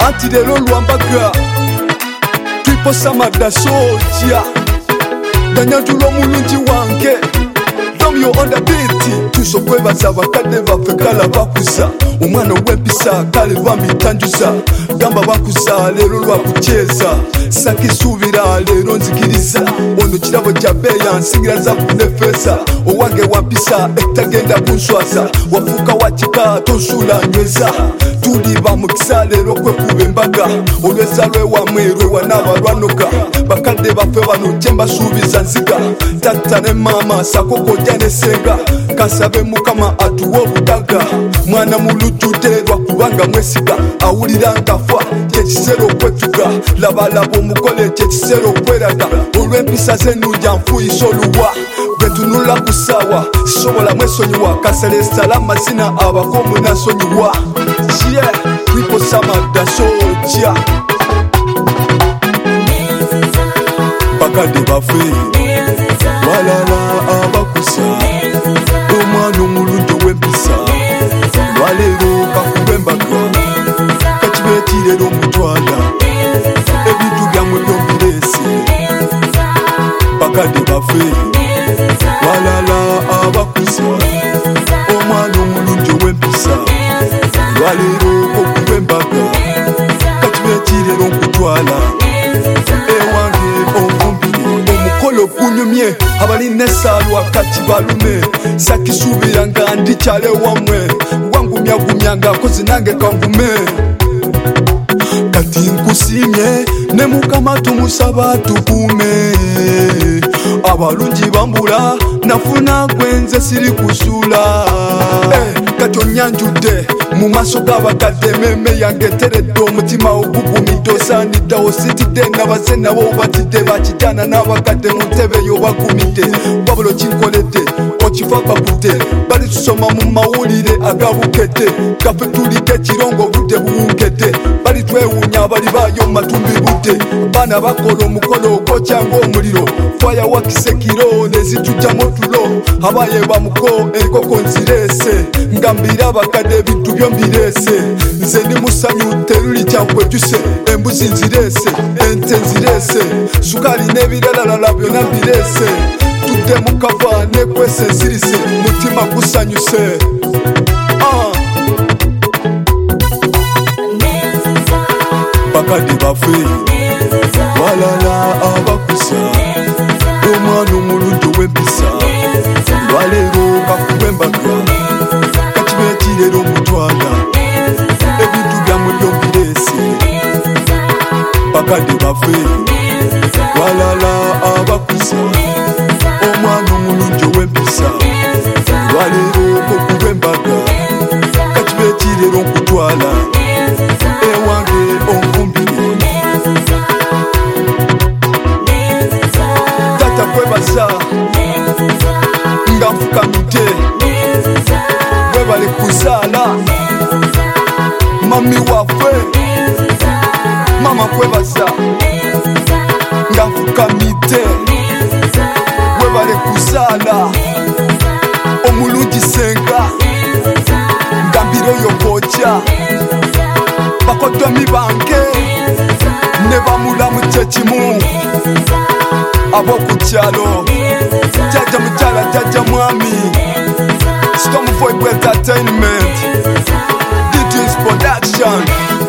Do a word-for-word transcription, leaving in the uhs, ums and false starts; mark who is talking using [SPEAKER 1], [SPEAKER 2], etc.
[SPEAKER 1] anti lero lwambaga twiposamada soja danyanjula omulungi wange Romeo on the beat tusokwebaza abakadde baffe kala bakuza omwana ow'empisa kale bamitanjuza gamba bakuza lero lwakukyeza sakisuubira lero nzikiriza ono kirabo kya bbeeya nsingira za kunefeesa owange wampisa etagenda kunswaza wafuuka wakika tonsuula nyweza tuli bamukisa lero kwekuba embaga olweza lwewamwe lwewanaba lwanoga bakadde baffe bano kyembasuubiza nziga tatta ne maama sakokojja ne senga kasabe mukama atuwa obudaga mwana mulujjudde lwakubanga mwesiga awulira ngafa kyekiseera okwetuga labalaba omukole kyekiseera okweraga olw'empisa z'ennunja nfuyisa oluwa bwetunula ku ssaawa sisobola mwesonyiwa kaselesala amazina abakomu nasonyiwa ye twiposamada soja bakadde baffe walala abakusa omwana omulungi ow'empisa lwaleero kakuba embaga kakibeetirera omutwala ebintu byammwe byombireese bakadde baffe walala abakusa omwana omulungi ow'empisa lwaleero okuba embaga kakibeetirera okutwala ewange onvumbire omukolo gunyumye abalina essaalwa kati balume sakisuubira nga ndikyale wammwe wangumyagumya ng'akozi nange kangume kati nkusiimye ne mukama tumusaba tukuume abalungi bambula nafuna gwenze siri kusuula eh, kati onyanjudde mu maaso g'abakadde meme yange teredde omutima ogugumidde osaaniddewo sitidde nabaze nabo obatidde bakijana n'abakadde mu ntebe y'obagumidde wabula kinkoledde okifa bakudde bali tusoma mu mawulire agabukedde gaffe tulidde ekirongo obudde buwunkedde bali twewuunya abali baayo mu matumbi budde baana bakola omukolo ogwokya ng'omuliro faya wakisekiro nezitujjamu otulo abaye bamuko enkoko nzireese ngambira abakadde ebintu byombireese nze ndi musanyu teruli kyankwejuse embuzi nzireese ente nzireese sukaali n'ebiralalala byonna mbireese tudde mukava nekwese nsirise mutima gusanyuse ah. bakadde baffe walala abakusa omwana omulungi ow'empisa lwaleero kakuba embaga kakibeetirera omutwala ebintu byammwe byombireese bakadde baffe walala abakusa omwana omulungi ow'empisa lwaleero okuba embaga kakibeetirera okutwala ewange onvumbire tata kwebaza nga nfukamidde webale kuzaala mami waffe mama kwebaza nga nfukamidde webale kuzaala omulungi senga ngambira oyo kojja bakodomi bange ne bamulamu kyekimu ab'okukyalo jjajja mukyala jjajja mwami Storm Void Entertainment D J's Production.